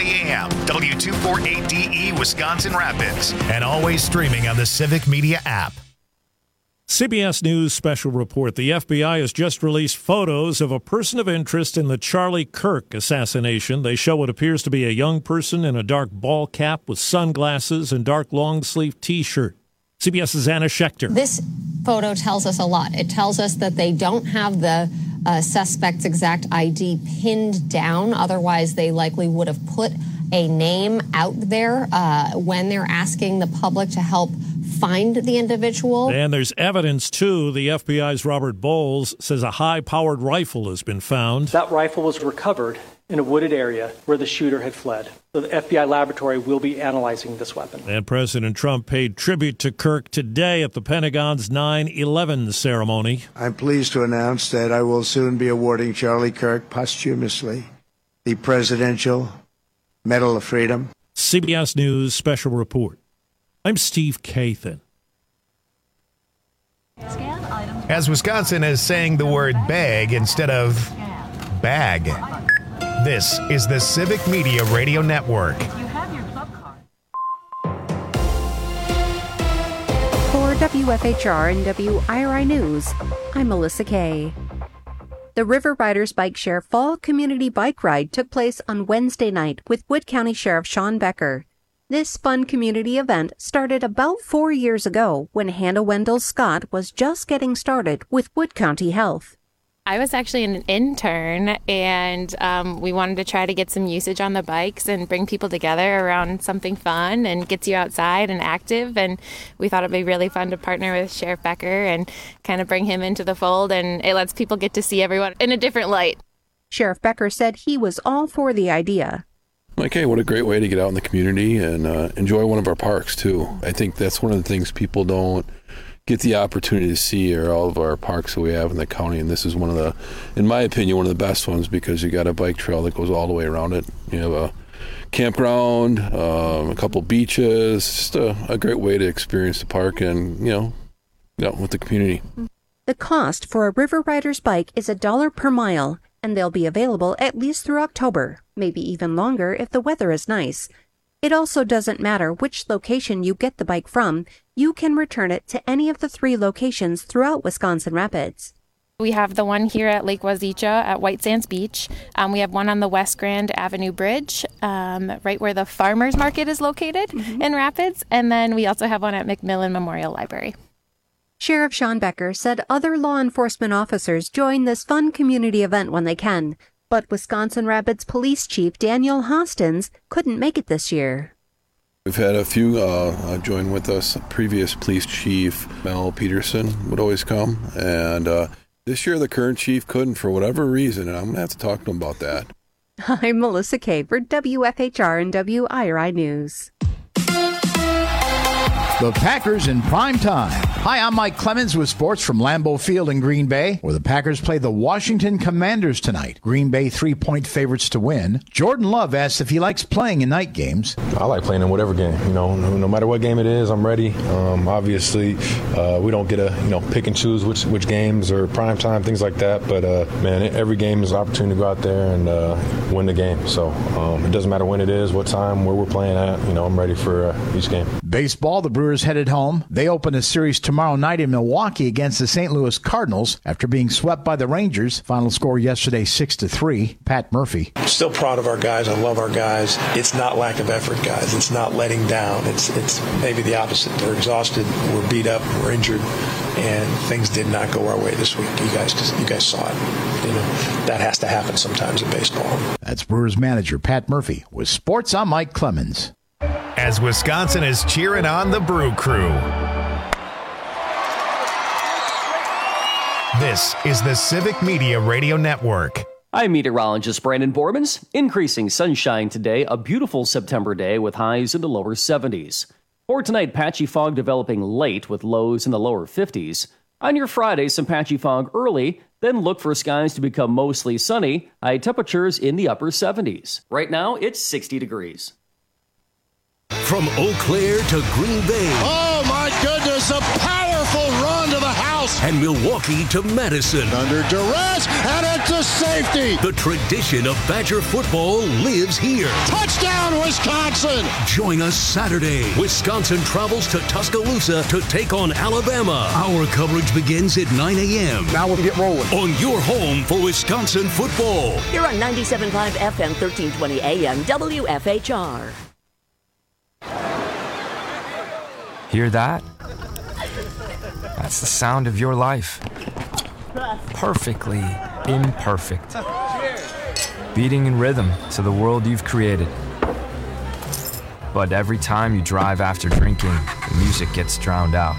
620 AM, W248DE, Wisconsin Rapids, and always streaming on the Civic Media app. CBS News special report. The FBI has just released photos of a person of interest in the Charlie Kirk assassination. They show what appears to be a young person in a dark ball cap with sunglasses and dark long-sleeve T-shirt. CBS's Anna Schechter. This photo tells us a lot. It tells us that they don't have the suspect's exact ID pinned down. Otherwise, they likely would have put a name out there when they're asking the public to help find the individual. And there's evidence, too. The FBI's Robert Bowles says a high-powered rifle has been found. That rifle was recovered in a wooded area where the shooter had fled. The FBI laboratory will be analyzing this weapon. And President Trump paid tribute to Kirk today at the Pentagon's 9/11 ceremony. I'm pleased to announce that I will soon be awarding Charlie Kirk posthumously the Presidential Medal of Freedom. CBS News special report. I'm Steve Kathan. As Wisconsin is saying the word bag instead of bag. This is the Civic Media Radio Network. For WFHR and WIRI News, I'm Melissa Kay. The River Riders Bike Share Fall Community Bike Ride took place on Wednesday night with Wood County Sheriff Sean Becker. This fun community event started about 4 years ago when Hannah Wendell Scott was just getting started with Wood County Health. I was actually an intern, and we wanted to try to get some usage on the bikes and bring people together around something fun and gets you outside and active. And we thought it'd be really fun to partner with Sheriff Becker and kind of bring him into the fold, and it lets people get to see everyone in a different light. Sheriff Becker said he was all for the idea. Like, hey, what a great way to get out in the community and enjoy one of our parks, too. I think that's one of the things people don't get the opportunity to see are all of our parks that we have in the county, and this is one of the, in my opinion, one of the best ones because you got a bike trail that goes all the way around it. You have a campground, a couple beaches, just a great way to experience the park and, with the community. The cost for a River Riders bike is $1 per mile, and they'll be available at least through October, maybe even longer if the weather is nice. It also doesn't matter which location you get the bike from. You can return it to any of the 3 locations throughout Wisconsin Rapids. We have the one here at Lake Wazicha at White Sands Beach. We have one on the West Grand Avenue Bridge, right where the Farmers Market is located in Rapids. And then we also have one at McMillan Memorial Library. Sheriff Sean Becker said other law enforcement officers join this fun community event when they can. But Wisconsin Rapids Police Chief Daniel Hostins couldn't make it this year. We've had a few join with us. Previous police chief, Mel Peterson, would always come. And this year the current chief couldn't for whatever reason, and I'm going to have to talk to him about that. I'm Melissa Kay for WFHR and WIRI News. The Packers in prime time. Hi, I'm Mike Clemens with sports from Lambeau Field in Green Bay, where the Packers play the Washington Commanders tonight. Green Bay 3-point favorites to win. Jordan Love asks if he likes playing in night games. I like playing in whatever game. No matter what game it is, I'm ready. Obviously, we don't get to pick and choose which games or prime time, things like that. But every game is an opportunity to go out there and win the game. So it doesn't matter when it is, what time, where we're playing at. I'm ready for each game. Baseball, the Brewers headed home. They open a series tomorrow night in Milwaukee against the St. Louis Cardinals after being swept by the Rangers. Final score yesterday 6-3. Pat Murphy. I'm still proud of our guys. I love our guys. It's not lack of effort, guys. It's not letting down. It's maybe the opposite. They're exhausted. We're beat up. We're injured. And things did not go our way this week. You guys saw it. That has to happen sometimes in baseball. That's Brewers manager Pat Murphy. With sports, I'm Mike Clemens. As Wisconsin is cheering on the Brew Crew. This is the Civic Media Radio Network. I'm meteorologist Brandon Bormans. Increasing sunshine today, a beautiful September day with highs in the lower 70s. For tonight, patchy fog developing late with lows in the lower 50s. On your Friday, some patchy fog early, then look for skies to become mostly sunny, high temperatures in the upper 70s. Right now, it's 60 degrees. From Eau Claire to Green Bay. Oh, my goodness, a powerful run to the house. And Milwaukee to Madison. Under duress, and it's a to safety. The tradition of Badger football lives here. Touchdown, Wisconsin. Join us Saturday. Wisconsin travels to Tuscaloosa to take on Alabama. Our coverage begins at 9 a.m. Now we'll get rolling. On your home for Wisconsin football. Here on 97.5 FM, 1320 AM, WFHR. Hear that? That's the sound of your life. Perfectly imperfect. Beating in rhythm to the world you've created. But every time you drive after drinking, the music gets drowned out.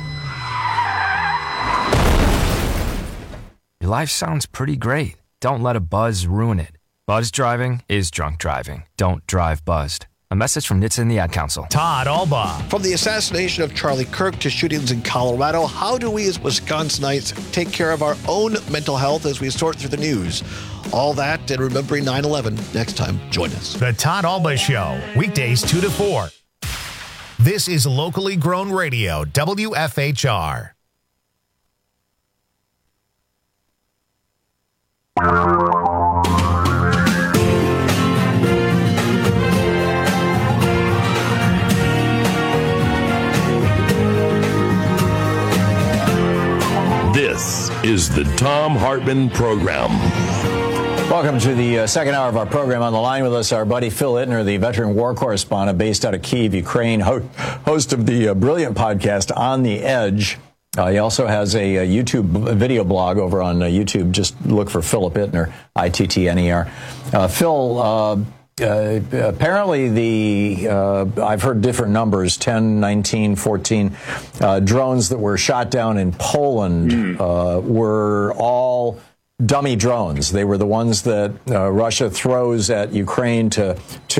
Your life sounds pretty great. Don't let a buzz ruin it. Buzz driving is drunk driving. Don't drive buzzed. A message from NHTSA and the Ad Council. Todd Alba. From the assassination of Charlie Kirk to shootings in Colorado, how do we as Wisconsinites take care of our own mental health as we sort through the news? All that and remembering 9/11. Next time, join us. The Todd Alba Show, weekdays 2 to 4. This is locally grown radio, WFHR. This is the Thom Hartmann Program. Welcome to the second hour of our program. On the line with us, our buddy Phil Ittner, the veteran war correspondent based out of Kyiv, Ukraine, host of the brilliant podcast On the Edge. He also has a YouTube video blog over on YouTube. Just look for Philip Ittner, Ittner. Phil, apparently I've heard different numbers, 10, 19, 14 drones that were shot down in Poland were all dummy drones. They were the ones that Russia throws at Ukraine to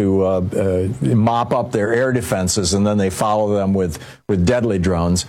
mop up their air defenses, and then they follow them with deadly drones.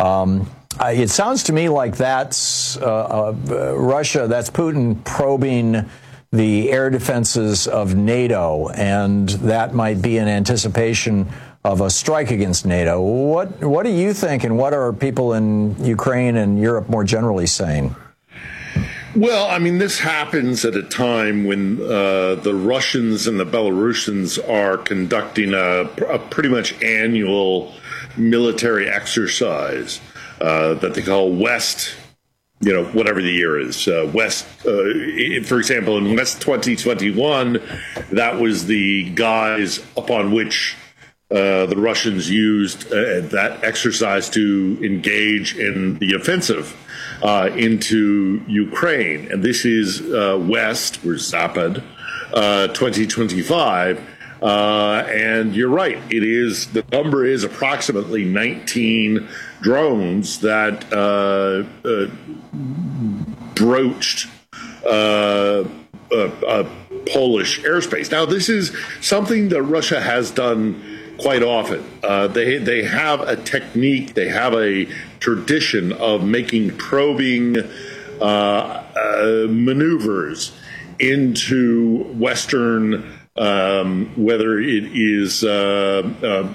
It sounds to me like that's Russia, that's Putin probing the air defenses of NATO, and that might be in anticipation of a strike against NATO. What do you think, and what are people in Ukraine and Europe more generally saying? Well, I mean, this happens at a time when the Russians and the Belarusians are conducting a pretty much annual military exercise that they call West, whatever the year is. West, for example, in West 2021, that was the guise upon which the Russians used that exercise to engage in the offensive into Ukraine. And this is West, or Zapad, 2025. And you're right, the number is approximately 19 drones that broached Polish airspace. Now, this is something that Russia has done quite often. They have a technique, they have a tradition of making probing maneuvers into Western, whether it is their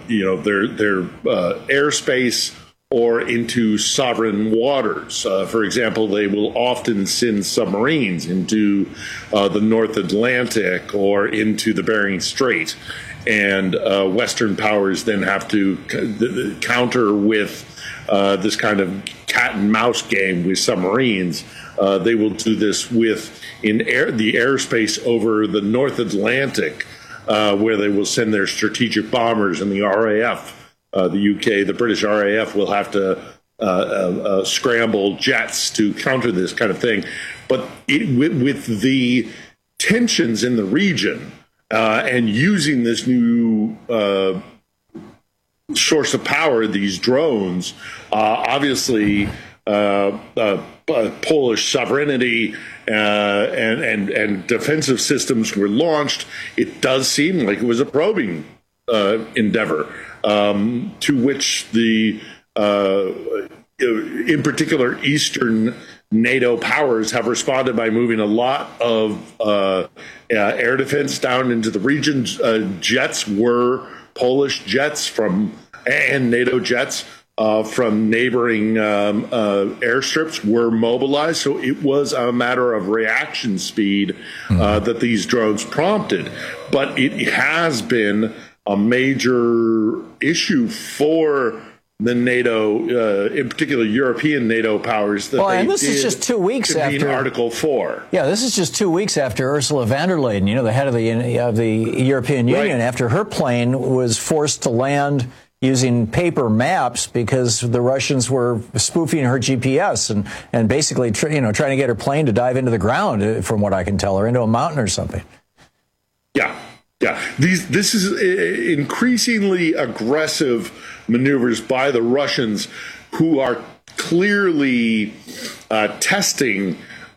airspace or into sovereign waters. For example, they will often send submarines into the North Atlantic or into the Bering Strait. And Western powers then have to counter with this kind of cat and mouse game with submarines. They will do this in the airspace over the North Atlantic, where they will send their strategic bombers, and the RAF, the UK, the British RAF will have to scramble jets to counter this kind of thing. But with the tensions in the region, and using this new source of power, these drones, obviously Polish sovereignty and defensive systems were launched. It does seem like it was a probing endeavor to which the, in particular, Eastern NATO powers have responded by moving a lot of air defense down into the region. Jets were Polish jets and NATO jets from neighboring airstrips were mobilized. So it was a matter of reaction speed that these drones prompted. But it has been a major issue for the NATO, in particular European NATO powers. That and this is just 2 weeks after Article 4. Yeah, this is just 2 weeks after Ursula von der Leyen, the head of the European Union, after her plane was forced to land using paper maps because the Russians were spoofing her GPS and basically trying to get her plane to dive into the ground, from what I can tell, or into a mountain or something. Yeah. This is increasingly aggressive maneuvers by the Russians, who are clearly testing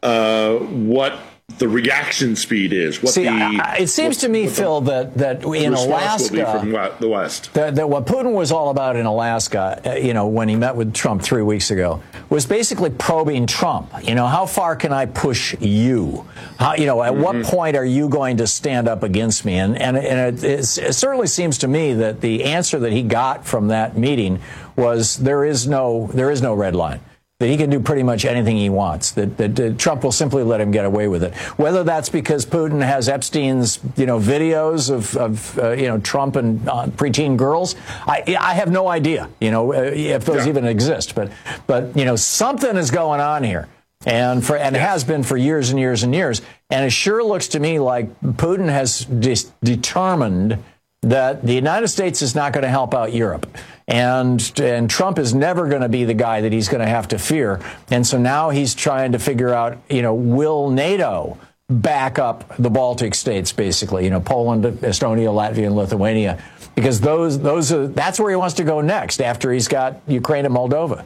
what the reaction speed is. It seems to me, Phil, that in Alaska, will be from the West, that what Putin was all about in Alaska, when he met with Trump 3 weeks ago, was basically probing Trump. How far can I push you? How, at what point are you going to stand up against me? And it certainly seems to me that the answer that he got from that meeting was there is no red line. That he can do pretty much anything he wants, that Trump will simply let him get away with it. Whether that's because Putin has Epstein's, videos of Trump and preteen girls, I have no idea, if those even exist. But something is going on here. And it has been for years and years and years. And it sure looks to me like Putin has determined that the United States is not going to help out Europe. And Trump is never going to be the guy that he's going to have to fear. And so now he's trying to figure out, will NATO back up the Baltic states, basically, Poland, Estonia, Latvia, and Lithuania, because that's where he wants to go next after he's got Ukraine and Moldova.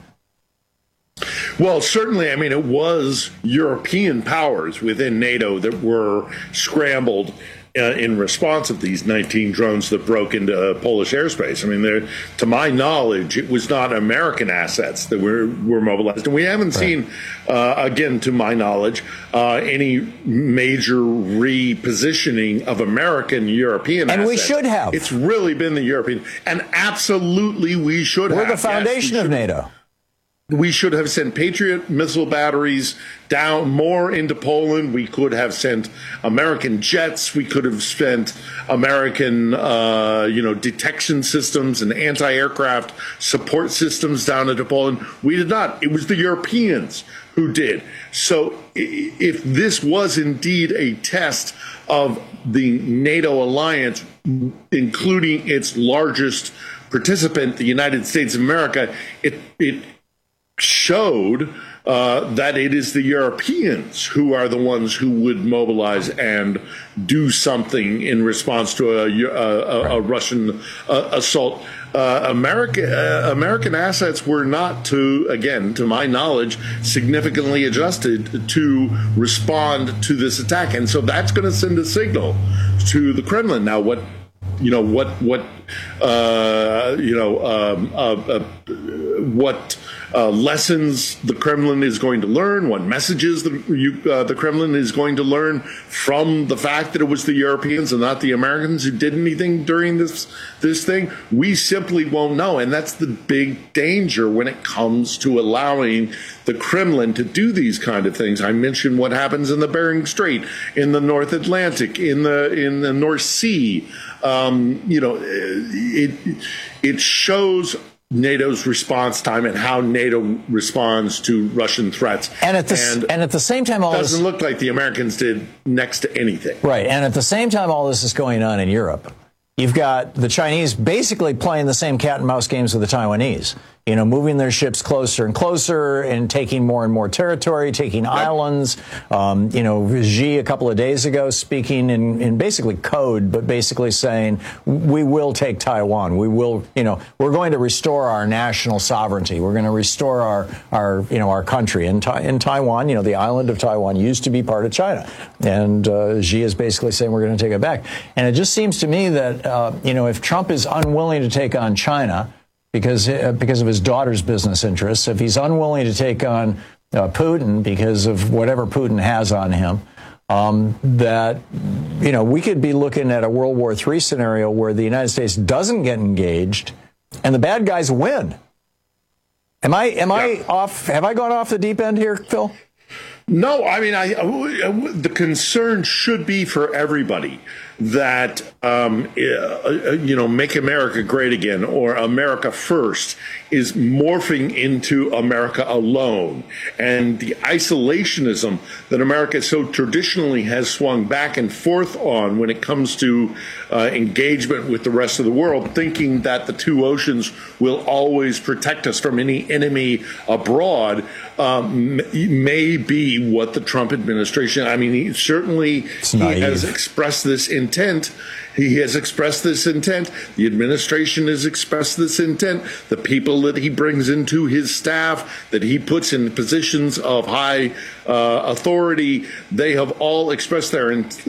Well, certainly, it was European powers within NATO that were scrambled in response of these 19 drones that broke into Polish airspace. To my knowledge, it was not American assets that were mobilized. And we haven't seen, again, to my knowledge, any major repositioning of American European assets. And we should have. It's really been the European. And absolutely we should have. We're the foundation of NATO. We should have sent Patriot missile batteries down more into Poland. We could have sent American jets. We could have sent American, detection systems and anti-aircraft support systems down into Poland. We did not. It was the Europeans who did. So if this was indeed a test of the NATO alliance, including its largest participant, the United States of America, it showed that it is the Europeans who are the ones who would mobilize and do something in response to a Russian assault. American assets were not, to my knowledge, significantly adjusted to respond to this attack, and so that's going to send a signal to the Kremlin. Now, what lessons the Kremlin is going to learn, what messages the Kremlin is going to learn from the fact that it was the Europeans and not the Americans who did anything during this thing, we simply won't know. And that's the big danger when it comes to allowing the Kremlin to do these kind of things. I mentioned what happens in the Bering Strait, in the North Atlantic, in the North Sea. It shows NATO's response time and how NATO responds to Russian threats. And at the same time, all this doesn't look like the Americans did next to anything. Right. And at the same time, all this is going on in Europe. You've got the Chinese basically playing the same cat and mouse games with the Taiwanese, moving their ships closer and closer and taking more and more territory, taking islands. Xi a couple of days ago speaking in basically code, but basically saying, we will take Taiwan. We will, we're going to restore our national sovereignty. We're going to restore our country. In Taiwan, the island of Taiwan used to be part of China. And Xi is basically saying we're going to take it back. And it just seems to me that, if Trump is unwilling to take on China, because of his daughter's business interests, if he's unwilling to take on Putin because of whatever Putin has on him, that, we could be looking at a World War III scenario where the United States doesn't get engaged and the bad guys win. Am I off? Have I gone off the deep end here, Phil? No, I mean, the concern should be for everybody that, Make America Great Again or America First is morphing into America Alone. And the isolationism that America so traditionally has swung back and forth on when it comes to engagement with the rest of the world, thinking that the two oceans will always protect us from any enemy abroad, may be what the Trump administration, I mean, he has expressed this intent. He has expressed this intent. The administration has expressed this intent. The people that he brings into his staff, that he puts in positions of high authority, they have all expressed their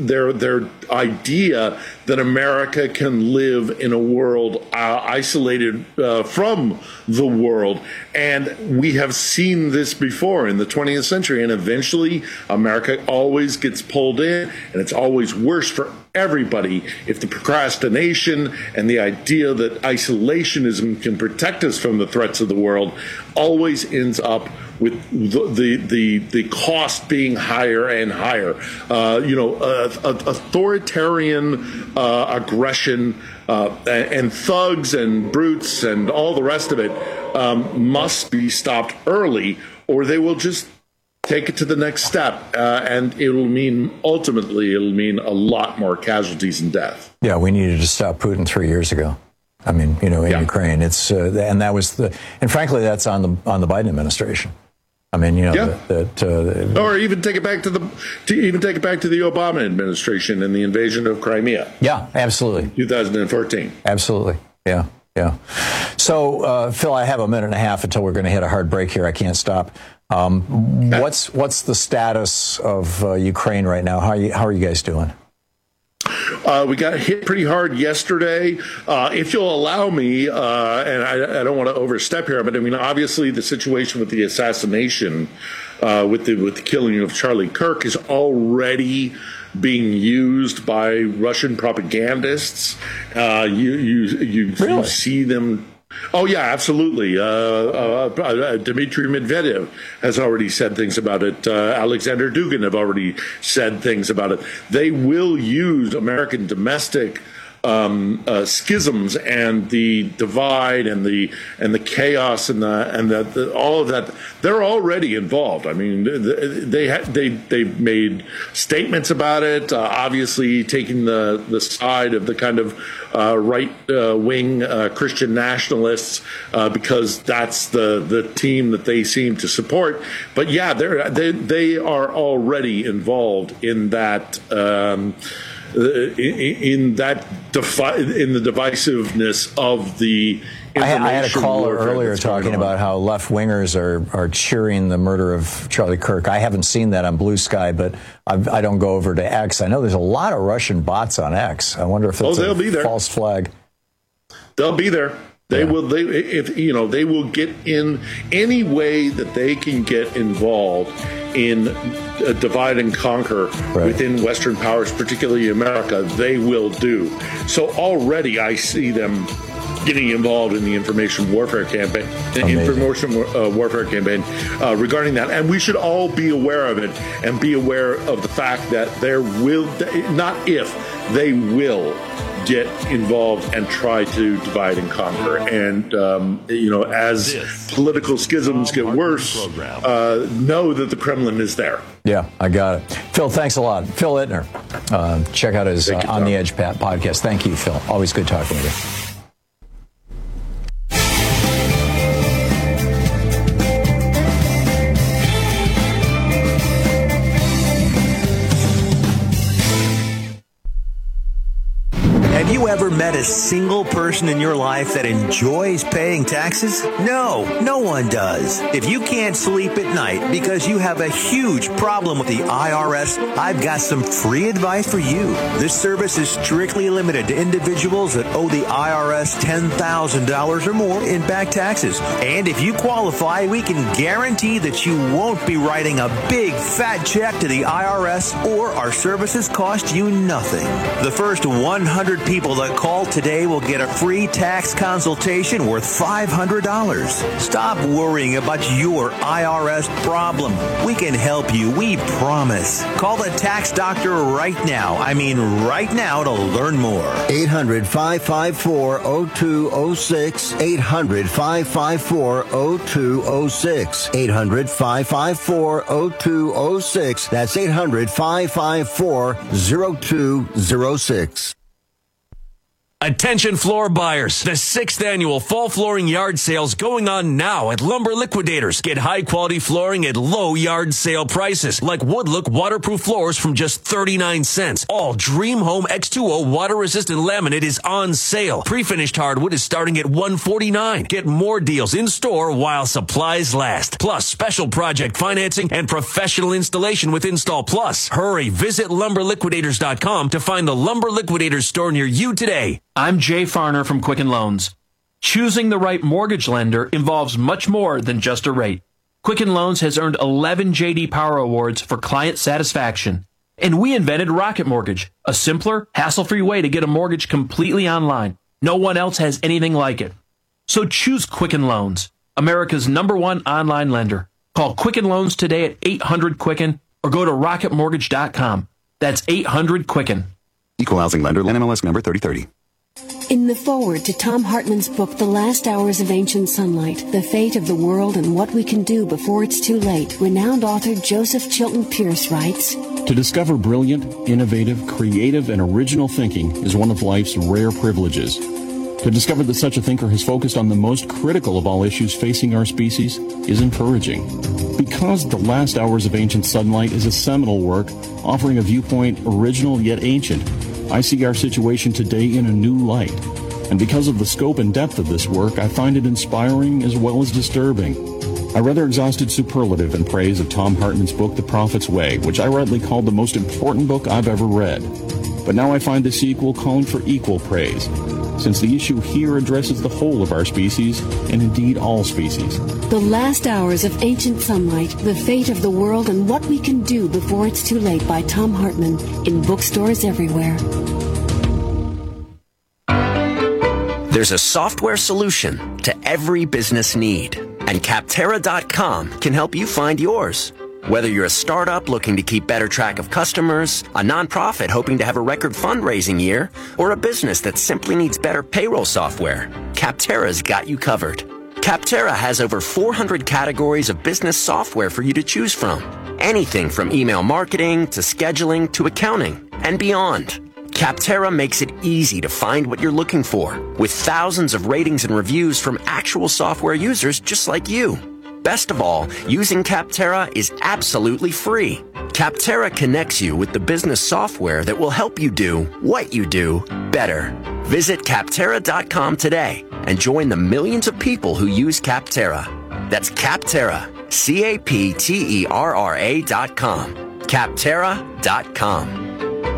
idea that America can live in a world isolated from the world. And we have seen this before in the 20th century. And eventually, America always gets pulled in, and it's always worse for everybody if the procrastination and the idea that isolationism can protect us from the threats of the world always ends up with the cost being higher and higher. Authoritarian aggression and thugs and brutes and all the rest of it must be stopped early, or they will just take it to the next step, and ultimately it'll mean a lot more casualties and death. Yeah, we needed to stop Putin 3 years ago. I mean, in Ukraine, it's and that was and frankly, that's on the Biden administration. I mean, or even take it back to the Obama administration and the invasion of Crimea. Yeah, absolutely. 2014. Absolutely. Yeah. So, Phil, I have a minute and a half until we're going to hit a hard break here. I can't stop. What's the status of Ukraine right now? How are you guys doing? We got hit pretty hard yesterday. If you'll allow me, and I don't want to overstep here, but I mean, obviously the situation with the assassination, with the killing of Charlie Kirk is already being used by Russian propagandists. You see them. Oh, yeah, absolutely. Dmitry Medvedev has already said things about it. Alexander Dugin have already said things about it. They will use American domestic schisms and the divide and the chaos and the all of that. They're already involved. I mean, they've made statements about it. Obviously, taking the side of the kind of right wing Christian nationalists because that's the team that they seem to support. But yeah, they are already involved in that. In the divisiveness of the information. I had a caller earlier talking about how left-wingers are cheering the murder of Charlie Kirk. I haven't seen that on Blue Sky, but I don't go over to X. I know there's a lot of Russian bots on X. I wonder if it's a false flag. They'll be there. They will get in any way that they can get involved in a divide and conquer within Western powers, particularly America. They will do so. Already, I see them getting involved in the information warfare campaign, regarding that, and we should all be aware of it and be aware of the fact that there will they will get involved and try to divide and conquer. And, as political schisms get worse, know that the Kremlin is there. Yeah, I got it. Phil, thanks a lot. Phil Ittner. Check out his On the Edge podcast. Thank you, Phil. Always good talking with you. Have you ever met a single person in your life that enjoys paying taxes? No one does. If you can't sleep at night because you have a huge problem with the IRS, I've got some free advice for you. This service is strictly limited to individuals that owe the IRS $10,000 or more in back taxes. And if you qualify, we can guarantee that you won't be writing a big fat check to the IRS, or our services cost you nothing. The first 100 people that call Call today, we'll get a free tax consultation worth $500. Stop worrying about your IRS problem. We can help you, we promise. Call the tax doctor right now. I mean right now to learn more. 800-554-0206. 800-554-0206. 800-554-0206. That's 800-554-0206. Attention floor buyers. The 6th annual fall flooring yard sales going on now at Lumber Liquidators. Get high quality flooring at low yard sale prices like Woodlook waterproof floors from just 39 cents. All Dream Home X2O water resistant laminate is on sale. Pre-finished hardwood is starting at $149. Get more deals in store while supplies last. Plus special project financing and professional installation with Install Plus. Hurry, visit lumberliquidators.com to find the Lumber Liquidators store near you today. I'm Jay Farner from Quicken Loans. Choosing the right mortgage lender involves much more than just a rate. Quicken Loans has earned 11 J.D. Power Awards for client satisfaction. And we invented Rocket Mortgage, a simpler, hassle-free way to get a mortgage completely online. No one else has anything like it. So choose Quicken Loans, America's #1 online lender. Call Quicken Loans today at 800-QUICKEN or go to rocketmortgage.com. That's 800-QUICKEN. Equal housing lender, NMLS number 3030. In the foreword to Tom Hartman's book, The Last Hours of Ancient Sunlight, The Fate of the World and What We Can Do Before It's Too Late, renowned author Joseph Chilton Pierce writes, To discover brilliant, innovative, creative, and original thinking is one of life's rare privileges. To discover that such a thinker has focused on the most critical of all issues facing our species is encouraging. Because The Last Hours of Ancient Sunlight is a seminal work offering a viewpoint original yet ancient, I see our situation today in a new light. And because of the scope and depth of this work, I find it inspiring as well as disturbing. I rather exhausted superlative in praise of Tom Hartman's book, The Prophet's Way, which I rightly called the most important book I've ever read. But now I find the sequel calling for equal praise, since the issue here addresses the whole of our species, and indeed all species. The Last Hours of Ancient Sunlight, The Fate of the World and What We Can Do Before It's Too Late by Tom Hartman, in bookstores everywhere. There's a software solution to every business need, and Capterra.com can help you find yours. Whether you're a startup looking to keep better track of customers, a nonprofit hoping to have a record fundraising year, or a business that simply needs better payroll software, Capterra's got you covered. Capterra has over 400 categories of business software for you to choose from. Anything from email marketing to scheduling to accounting and beyond. Capterra makes it easy to find what you're looking for, with thousands of ratings and reviews from actual software users just like you. Best of all, using Capterra is absolutely free. Capterra connects you with the business software that will help you do what you do better. Visit Capterra.com today and join the millions of people who use Capterra. That's Capterra, Capterra.com. Capterra.com.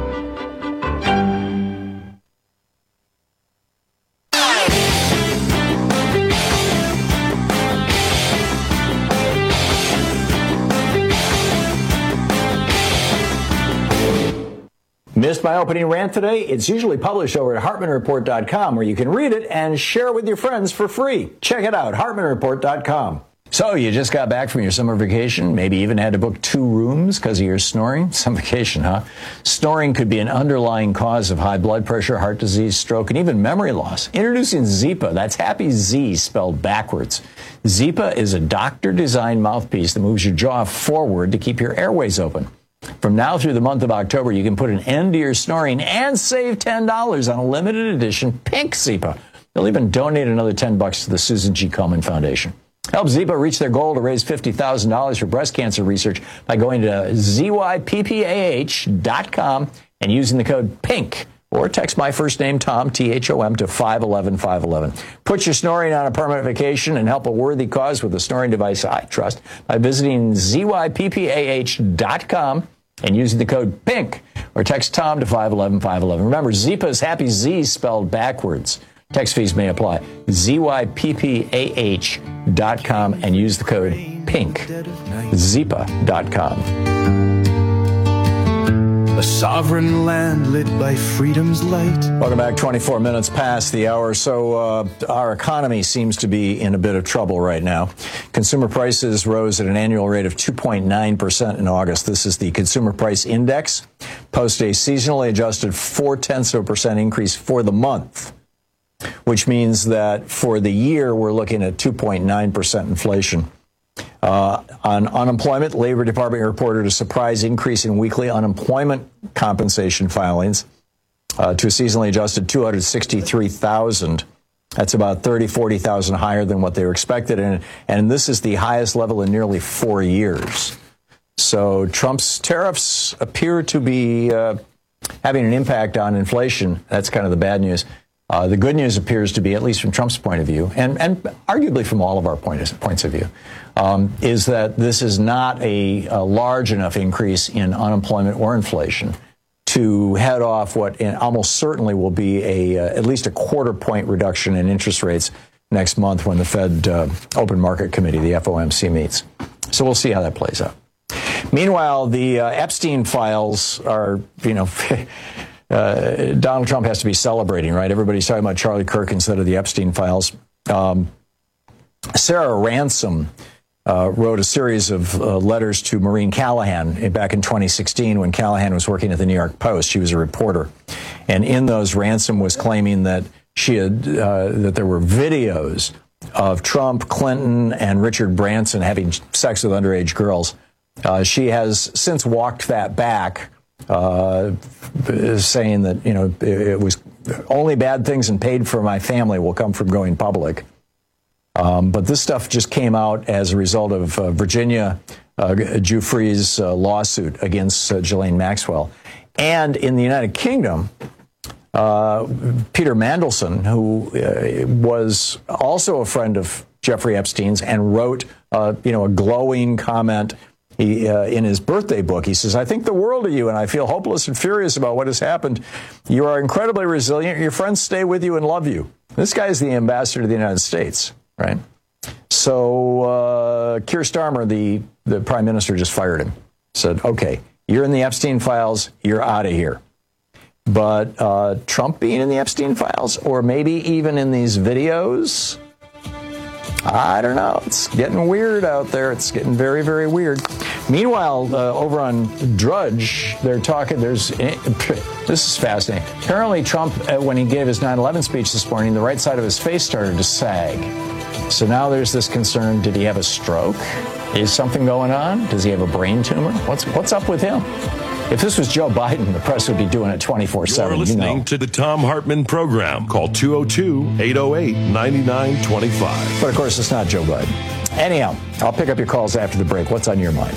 Missed my opening rant today? It's usually published over at HartmanReport.com, where you can read it and share it with your friends for free. Check it out, HartmanReport.com. So you just got back from your summer vacation, maybe even had to book 2 rooms because of your snoring? Some vacation, huh? Snoring could be an underlying cause of high blood pressure, heart disease, stroke, and even memory loss. Introducing Zypa. That's Happy Z spelled backwards. Zypa is a doctor-designed mouthpiece that moves your jaw forward to keep your airways open. From now through the month of October, you can put an end to your snoring and save $10 on a limited edition pink Zypa. They'll even donate another $10 to the Susan G. Komen Foundation. Help Zypa reach their goal to raise $50,000 for breast cancer research by going to zyppah.com and using the code PINK. Or text my first name, Tom, T-H-O-M, to 511-511. Put your snoring on a permanent vacation and help a worthy cause with a snoring device I trust by visiting zyppah.com and using the code PINK. Or text Tom to 511-511. Remember, Zypa is Happy Z spelled backwards. Text fees may apply. zyppah.com and use the code PINK. Zyppah.com. a sovereign land lit by freedom's light. Welcome back. 24 minutes past the hour. So our economy seems to be in a bit of trouble right now. Consumer prices rose at an annual rate of 2.9% in August. This is the Consumer Price Index. Post a seasonally adjusted 0.4% increase for the month, which means that for the year, we're looking at 2.9% inflation. On unemployment, Labor Department reported a surprise increase in weekly unemployment compensation filings to a seasonally adjusted 263,000. That's about 40,000 higher than what they were expected. And this is the highest level in nearly 4 years. So Trump's tariffs appear to be having an impact on inflation. That's kind of the bad news. The good news appears to be, at least from Trump's point of view, and arguably from all of our points of view, is that this is not a large enough increase in unemployment or inflation to head off what almost certainly will be at least a quarter-point reduction in interest rates next month when the Fed Open Market Committee, the FOMC, meets. So we'll see how that plays out. Meanwhile, the Epstein files are, Donald Trump has to be celebrating, right? Everybody's talking about Charlie Kirk instead of the Epstein files. Sarah Ransom wrote a series of letters to Maureen Callahan back in 2016 when Callahan was working at the New York Post. She was a reporter. And in those, Ransom was claiming that that there were videos of Trump, Clinton, and Richard Branson having sex with underage girls. She has since walked that back, saying that, it was only bad things and paid for my family will come from going public. But this stuff just came out as a result of Virginia Giuffre's lawsuit against Ghislaine Maxwell. And in the United Kingdom, Peter Mandelson, who was also a friend of Jeffrey Epstein's and wrote, a glowing comment in his birthday book. He says, "I think the world of you, and I feel hopeless and furious about what has happened. You are incredibly resilient. Your friends stay with you and love you." This guy is the ambassador to the United States, right? So Keir Starmer, the prime minister, just fired him. Said, "Okay, you're in the Epstein files. You're out of here." But Trump being in the Epstein files, or maybe even in these videos, I don't know. It's getting weird out there. It's getting very, very weird. Meanwhile, over on Drudge, they're talking, this is fascinating. Apparently Trump, when he gave his 9/11 speech this morning, the right side of his face started to sag. So now there's this concern, did he have a stroke? Is something going on? Does he have a brain tumor? What's up with him? If this was Joe Biden, the press would be doing it 24/7. You're listening to the Thom Hartmann program. Call 202-808-9925. But of course, it's not Joe Biden. Anyhow, I'll pick up your calls after the break. What's on your mind?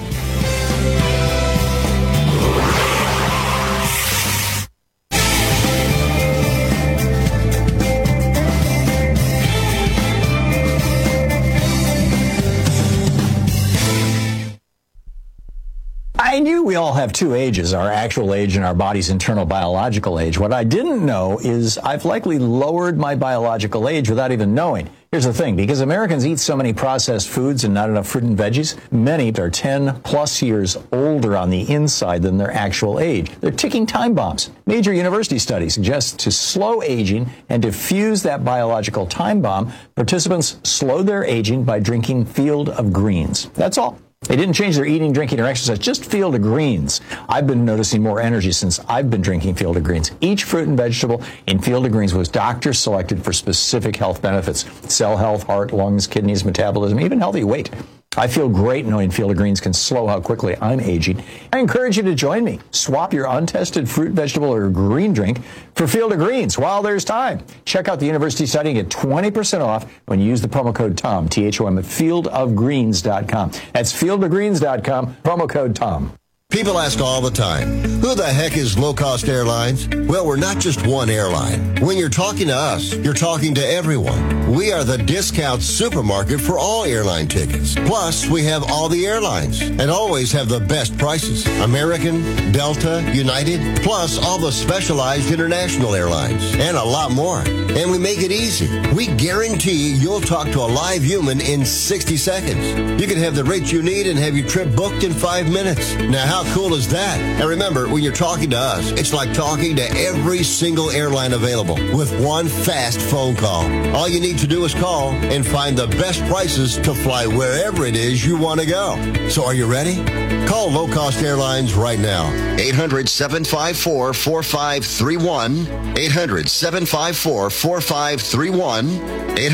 I knew we all have two ages, our actual age and our body's internal biological age. What I didn't know is I've likely lowered my biological age without even knowing. Here's the thing, because Americans eat so many processed foods and not enough fruit and veggies, many are 10 plus years older on the inside than their actual age. They're ticking time bombs. Major university studies suggest to slow aging and diffuse that biological time bomb, participants slow their aging by drinking Field of Greens. That's all. They didn't change their eating, drinking, or exercise, just Field of Greens. I've been noticing more energy since I've been drinking Field of Greens. Each fruit and vegetable in Field of Greens was doctor selected for specific health benefits. Cell health, heart, lungs, kidneys, metabolism, even healthy weight. I feel great knowing Field of Greens can slow how quickly I'm aging. I encourage you to join me. Swap your untested fruit, vegetable, or green drink for Field of Greens while there's time. Check out the university study and get 20% off when you use the promo code TOM, T-H-O-M, at fieldofgreens.com. That's fieldofgreens.com, promo code TOM. People ask all the time, who the heck is Low Cost Airlines? Well, we're not just one airline. When you're talking to us, you're talking to everyone. We are the discount supermarket for all airline tickets. Plus, we have all the airlines and always have the best prices. American, Delta, United, plus all the specialized international airlines and a lot more. And we make it easy. We guarantee you'll talk to a live human in 60 seconds. You can have the rates you need and have your trip booked in 5 minutes. Now, how How cool is that? And remember, when you're talking to us, it's like talking to every single airline available with one fast phone call. All you need to do is call and find the best prices to fly wherever it is you want to go. So are you ready? Call Low Cost Airlines right now. 800-754-4531. 800-754-4531.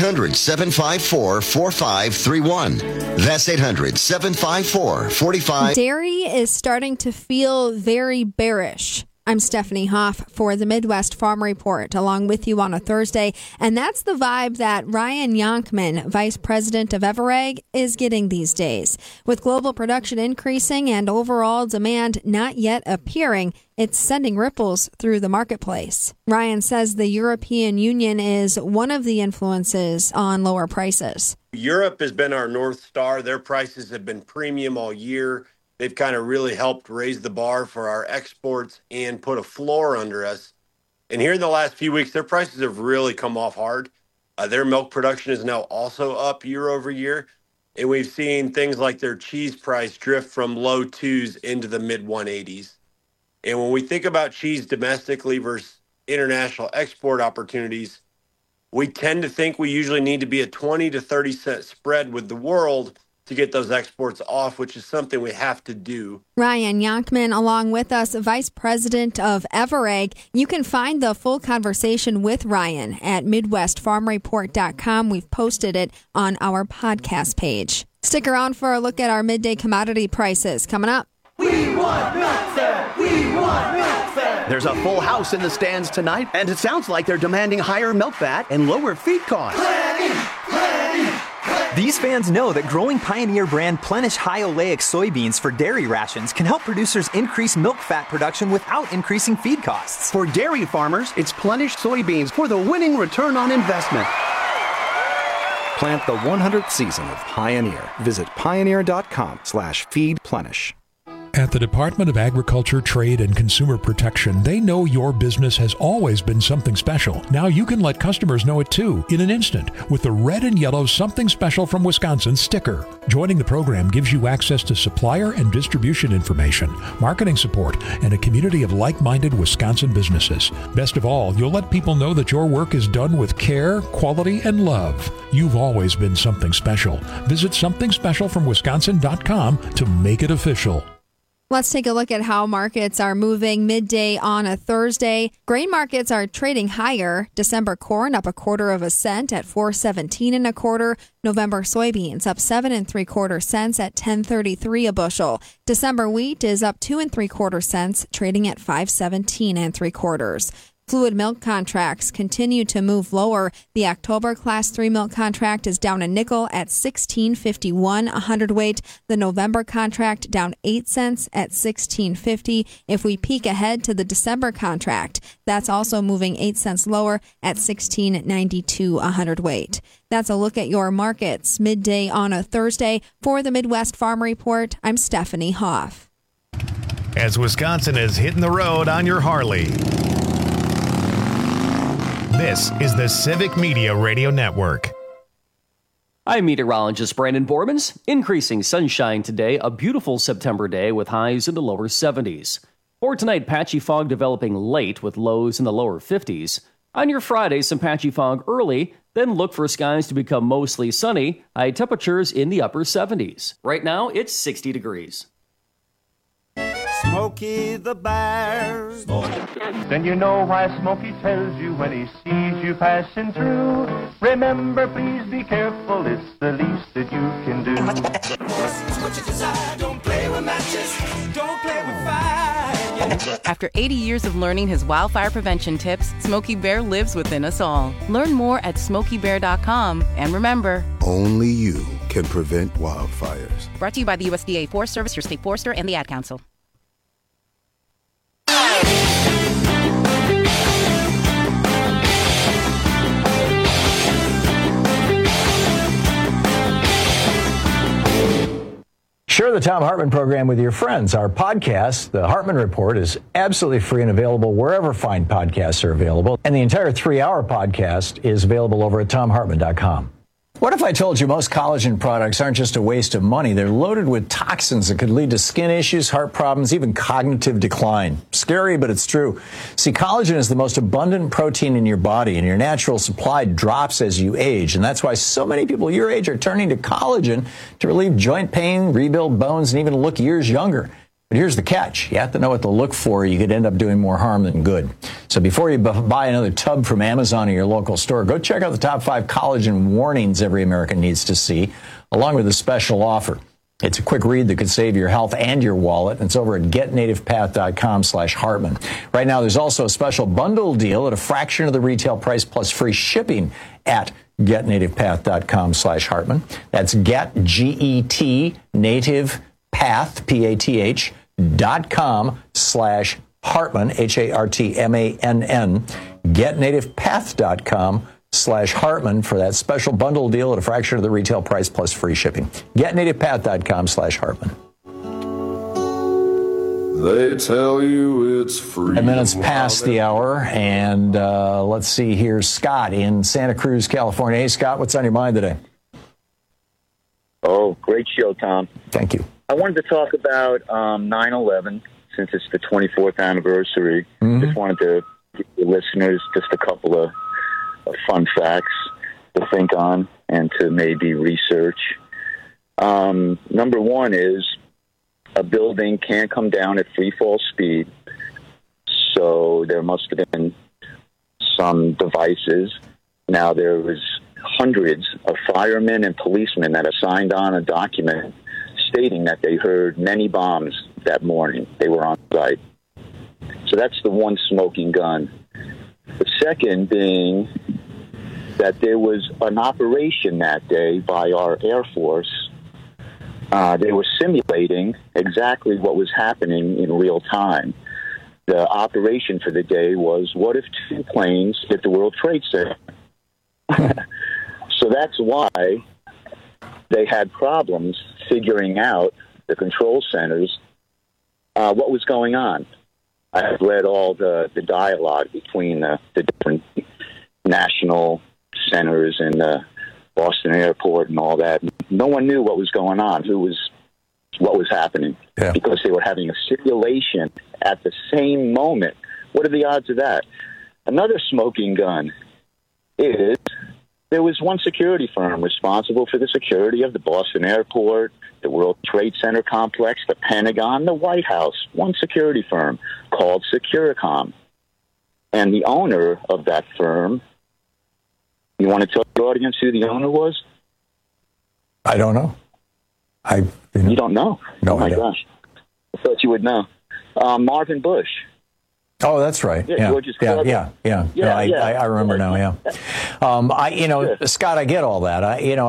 800-754-4531. That's 800-754-4531. Dairy is starting to feel very bearish. I'm Stephanie Hoff for the Midwest Farm Report, along with you on a Thursday. And that's the vibe that Ryan Yonkman, Vice President of Everegg, is getting these days. With global production increasing and overall demand not yet appearing, it's sending ripples through the marketplace. Ryan says the European Union is one of the influences on lower prices. Europe has been our North Star. Their prices have been premium all year. They've kind of really helped raise the bar for our exports and put a floor under us. And here in the last few weeks, their prices have really come off hard. Their milk production is now also up year over year. And we've seen things like their cheese price drift from low 2s into the mid 180s. And when we think about cheese domestically versus international export opportunities, we tend to think we usually need to be a 20 to 30 cent spread with the world to get those exports off, which is something we have to do. Ryan Yonkman, along with us, Vice President of Everegg. You can find the full conversation with Ryan at MidwestFarmReport.com. We've posted it on our podcast page. Stick around for a look at our midday commodity prices coming up. We want milk fat! We want milk fat! There's a full house in the stands tonight, and it sounds like they're demanding higher milk fat and lower feed costs. These fans know that growing Pioneer brand Plenish high oleic soybeans for dairy rations can help producers increase milk fat production without increasing feed costs. For dairy farmers, it's Plenish soybeans for the winning return on investment. Plant the 100th season of Pioneer. Visit pioneer.com/feedplenish. At the Department of Agriculture, Trade, and Consumer Protection, they know your business has always been something special. Now you can let customers know it too, in an instant, with the red and yellow Something Special from Wisconsin sticker. Joining the program gives you access to supplier and distribution information, marketing support, and a community of like-minded Wisconsin businesses. Best of all, you'll let people know that your work is done with care, quality, and love. You've always been something special. Visit somethingspecialfromwisconsin.com to make it official. Let's take a look at how markets are moving midday on a Thursday. Grain markets are trading higher. December corn up 1/4 cent at $4.17 1/4. November soybeans up 7 3/4 cents at $10.33 a bushel. December wheat is up 2 3/4 cents, trading at $5.17 3/4. Fluid milk contracts continue to move lower. The October Class 3 milk contract is down a nickel at $16.51 a hundredweight. The November contract down 8 cents at $16.50. If we peek ahead to the December contract, that's also moving 8 cents lower at $16.92 a hundredweight. That's a look at your markets midday on a Thursday. For the Midwest Farm Report, I'm Stephanie Hoff. As Wisconsin is hitting the road on your Harley. This is the Civic Media Radio Network. I'm meteorologist Brandon Bormans. Increasing sunshine today, a beautiful September day with highs in the lower 70s. For tonight, patchy fog developing late with lows in the lower 50s. On your Friday, some patchy fog early, then look for skies to become mostly sunny, high temperatures in the upper 70s. Right now, it's 60 degrees. Smokey the Bear. Then you know why Smokey tells you when he sees you passing through. Remember, please be careful, it's the least that you can do. What you desire, don't play with matches, don't play with fire. After 80 years of learning his wildfire prevention tips, Smokey Bear lives within us all. Learn more at SmokeyBear.com. And remember, only you can prevent wildfires. Brought to you by the USDA Forest Service, your state forester, and the Ad Council. Share the Thom Hartmann program with your friends. Our podcast, The Hartmann Report, is absolutely free and available wherever fine podcasts are available. And the entire 3-hour podcast is available over at ThomHartmann.com. What if I told you most collagen products aren't just a waste of money? They're loaded with toxins that could lead to skin issues, heart problems, even cognitive decline. Scary, but it's true. See, collagen is the most abundant protein in your body, and your natural supply drops as you age. And that's why so many people your age are turning to collagen to relieve joint pain, rebuild bones, and even look years younger. But here's the catch. You have to know what to look for. You could end up doing more harm than good. So before you buy another tub from Amazon or your local store, go check out the top 5 collagen warnings every American needs to see, along with a special offer. It's a quick read that could save your health and your wallet. And it's over at getnativepath.com/Hartman. Right now, there's also a special bundle deal at a fraction of the retail price plus free shipping at getnativepath.com/Hartman. That's get, G-E-T, native path, PATH.com/Hartman, HARTMANN, getnativepath.com/Hartman for that special bundle deal at a fraction of the retail price plus free shipping. Getnativepath.com/Hartman. They tell you it's free. 10 minutes past the hour, and let's see here. Scott in Santa Cruz, California. Hey, Scott, what's on your mind today? Oh, great show, Tom. Thank you. I wanted to talk about 9/11, since it's the 24th anniversary. Just wanted to give the listeners just a couple of fun facts to think on and to maybe research. Number one is a building can't come down at free fall speed, so there must have been some devices. Now, there was hundreds of firemen and policemen that have signed on a document stating that they heard many bombs that morning. They were on site. So that's the one smoking gun. The second being that there was an operation that day by our Air Force. They were simulating exactly what was happening in real time. The operation for the day was, what if 2 planes hit the World Trade Center? So that's why they had problems figuring out, the control centers, what was going on. I have read all the dialogue between the different national centers and the Boston airport and all that. No one knew what was going on, what was happening, because they were having a simulation at the same moment. What are the odds of that? Another smoking gun is there was one security firm responsible for the security of the Boston airport, the World Trade Center complex, the Pentagon, the White House. One security firm called Securicom. And the owner of that firm, you want to tell the audience who the owner was? I don't know. You don't know? No, oh my gosh. I thought you would know. Marvin Bush. Oh, that's right. Yeah. I remember now. Yeah. Scott, I get all that.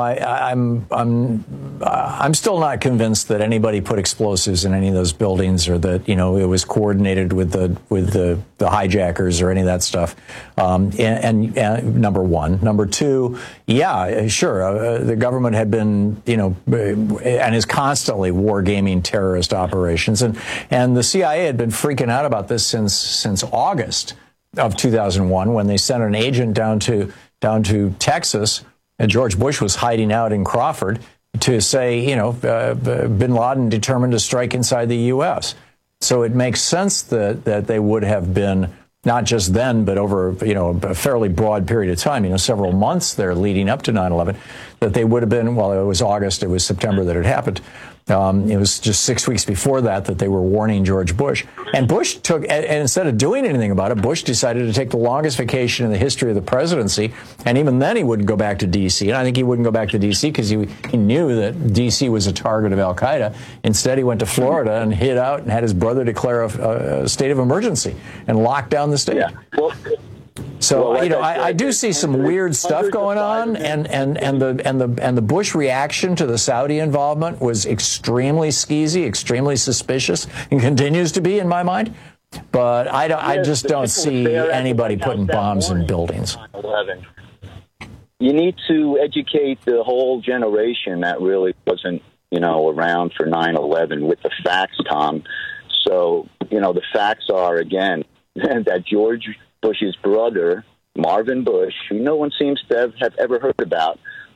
I'm still not convinced that anybody put explosives in any of those buildings, or that it was coordinated with the hijackers or any of that stuff. And number one, number two, sure, the government had been and is constantly wargaming terrorist operations, and the CIA had been freaking out about this since August of 2001, when they sent an agent down to Texas, and George Bush was hiding out in Crawford, to say, bin Laden determined to strike inside the U.S. So it makes sense that they would have been, not just then, but over a fairly broad period of time, several months there leading up to 9/11, that they would have been. Well, it was August, it was September that it happened. It was just 6 weeks before that they were warning George Bush. And Bush and instead of doing anything about it, Bush decided to take the longest vacation in the history of the presidency. And even then he wouldn't go back to D.C. And I think he wouldn't go back to D.C. because he knew that D.C. was a target of al-Qaeda. Instead, he went to Florida and hid out and had his brother declare a state of emergency and lock down the state. Yeah. Well, so I do see some weird stuff going on, and the Bush reaction to the Saudi involvement was extremely skeezy, extremely suspicious, and continues to be in my mind. But I just don't see anybody putting bombs in buildings. 9/11. You need to educate the whole generation that really wasn't around for 9/11 with the facts, Tom. So the facts are, again, that George Bush's brother, Marvin Bush, who no one seems to have ever heard about,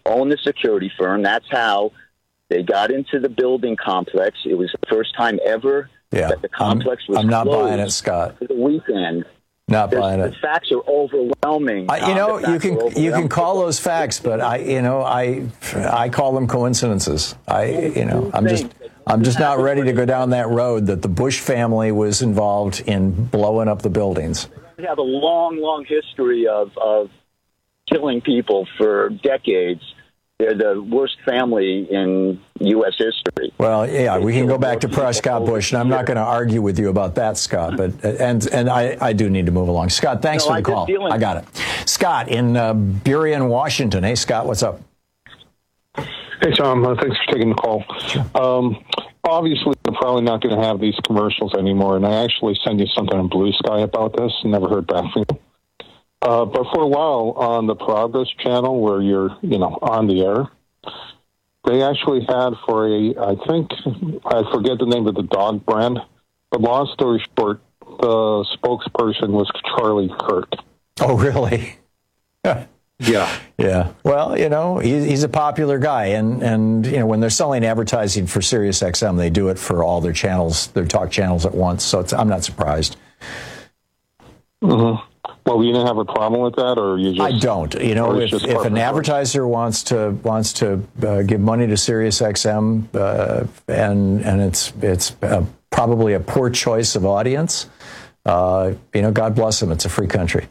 owned the security firm. That's how they got into the building complex. It was the first time ever that the complex was I'm not closed buying it, Scott. for the weekend. Not buying it. The facts are overwhelming. You can call those facts, but I call them coincidences. I'm just not ready to go down that road that the Bush family was involved in blowing up the buildings. We have a long, long history of killing people for decades. They're the worst family in U.S. history. Well, yeah, we can go back to Prescott Bush, and I'm not going to argue with you about that, Scott. But and I do need to move along. Scott, thanks for the call. I got it. Scott in Burien, Washington. Hey, Scott, what's up? Hey, Tom. Thanks for taking the call. Obviously, they're probably not going to have these commercials anymore, and I actually sent you something on Blue Sky about this and never heard back from you. But for a while on the Progress channel where you're, on the air, they actually had I forget the name of the dog brand, but long story short, the spokesperson was Charlie Kirk. Oh, really? Yeah. Yeah. Well, he's a popular guy, and when they're selling advertising for SiriusXM, they do it for all their channels, their talk channels at once. So I'm not surprised. Mm-hmm. Well, you didn't have a problem with that, or you just? I don't. If an advertiser wants to give money to SiriusXM, and it's probably a poor choice of audience, God bless them. It's a free country.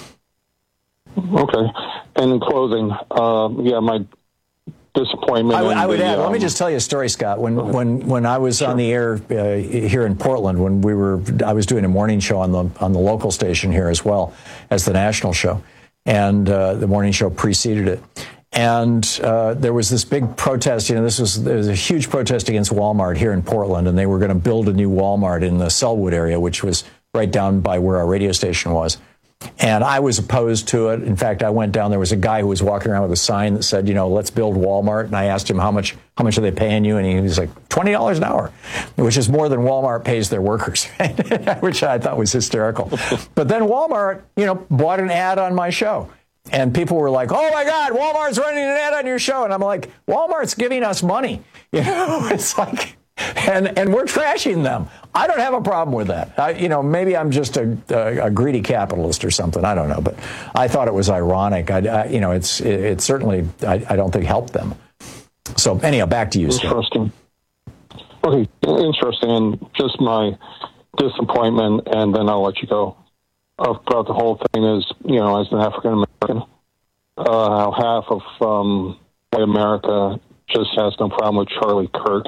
Okay. And in closing, my disappointment. I would add. Let me just tell you a story, Scott. When I was on the air here in Portland, I was doing a morning show on the local station here as well as the national show, and the morning show preceded it. And there was this big protest. There was a huge protest against Walmart here in Portland, and they were going to build a new Walmart in the Sellwood area, which was right down by where our radio station was. And I was opposed to it. In fact, I went down. There was a guy who was walking around with a sign that said, let's build Walmart. And I asked him, how much are they paying you? And he was like, $20 an hour, which is more than Walmart pays their workers, which I thought was hysterical. But then Walmart, bought an ad on my show. And people were like, oh, my God, Walmart's running an ad on your show. And I'm like, Walmart's giving us money. It's like... And we're trashing them. I don't have a problem with that. Maybe I'm just a greedy capitalist or something. I don't know, but I thought it was ironic. It certainly I don't think helped them. So anyhow, back to you, Scott. Interesting. Okay, interesting. And just my disappointment, and then I'll let you go. About the whole thing is, as an African American, how half of white America just has no problem with Charlie Kirk.